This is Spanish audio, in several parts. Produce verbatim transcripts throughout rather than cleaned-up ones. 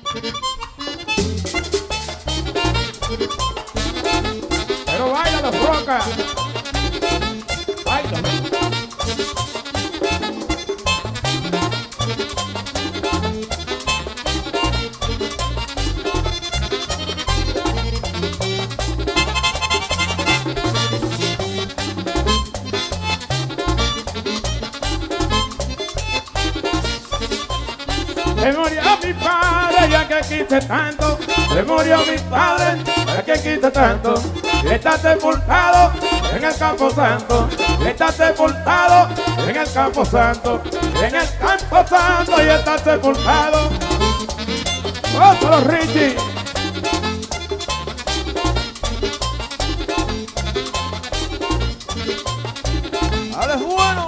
Pero baila la roca. Baila. Se murió mi padre, ya que quise tanto. Se murió mi padre, ya que quise tanto. Y está sepultado en el campo santo. Y está sepultado en el campo santo. En el campo santo y está sepultado. ¡Ósalo, Richie! ¡Ale es bueno!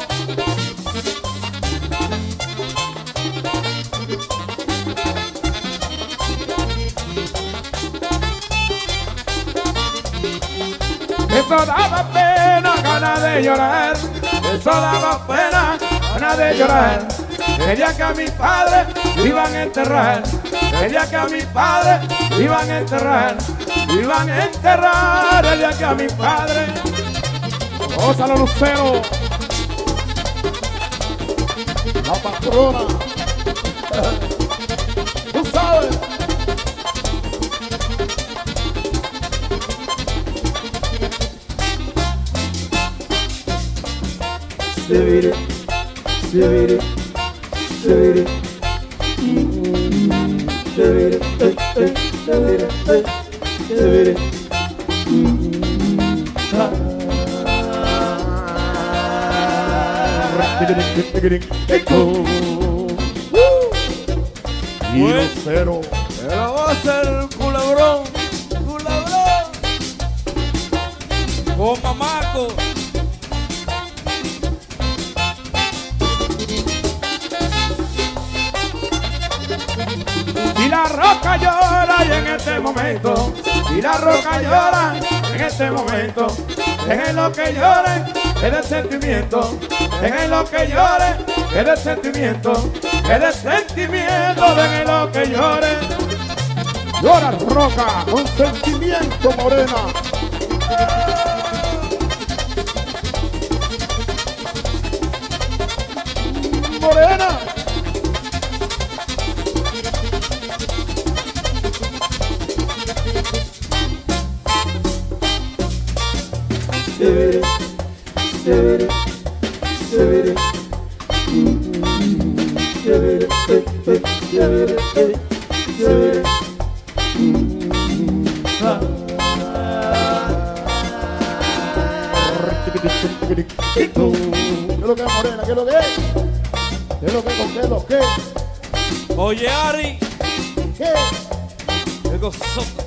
Eso daba pena, ganas de llorar. Eso daba pena, ganas de llorar. El día que a mi padre iban a enterrar. El día que a mi padre iban a enterrar. Iban a enterrar el día que a mi padre. ¡Ósalo, Lucero! La patrona. Tú sabes. Severe, severe, severe, severe, severe, severe. Y Lucero. ¡Se la va a hacer el culebrón! ¡Culebrón! ¡Con mamaco! Y la roca llora y en este momento, y la roca llora en este momento, dejen lo que llore, es de sentimiento, dejen lo que llore, es de sentimiento, es de sentimiento, dejen lo que llore. Llora roca con sentimiento, morena. Morena. Severe, severe, severe, severe, severe, severe. ¿Qué es lo que es, morena? ¿Qué es lo que es? ¿Qué es lo que es? ¿Qué es lo que es? Oye, Ari, ¿Qué? qué gozoso.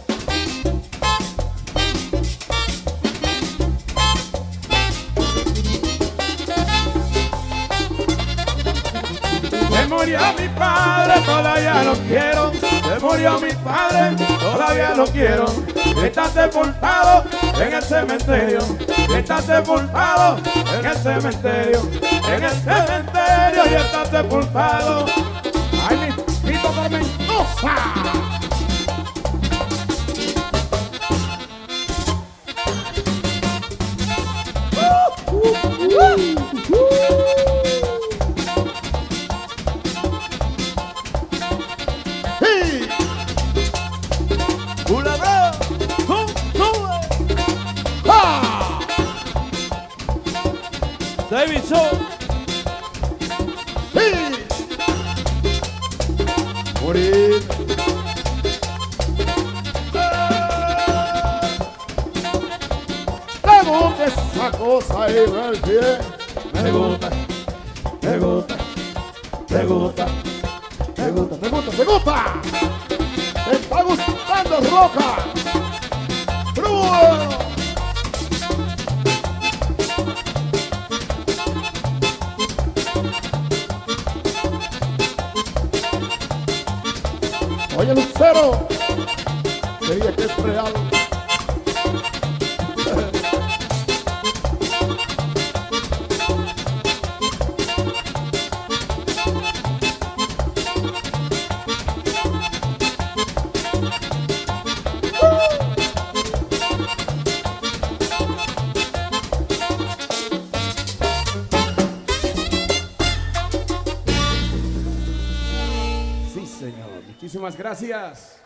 Se murió mi padre, todavía lo quiero. Se murió mi padre, todavía lo quiero. Está sepultado en el cementerio. Está sepultado en el cementerio. En el cementerio y está sepultado. ¡Ay, mi pito tormentosa! Uh, uh, uh, uh. ¡Culebrón! ¡Sube! ¡Sube! ¡Ah! ¡Davidson! ¡Sí! Morir. Me gusta esa cosa y ver bien. Me gusta, me gusta, me gusta, me gusta, me gusta, me gusta. Me está gustando roca. Pero bueno. Oye, Lucero, creía que es real. señor. Muchísimas gracias.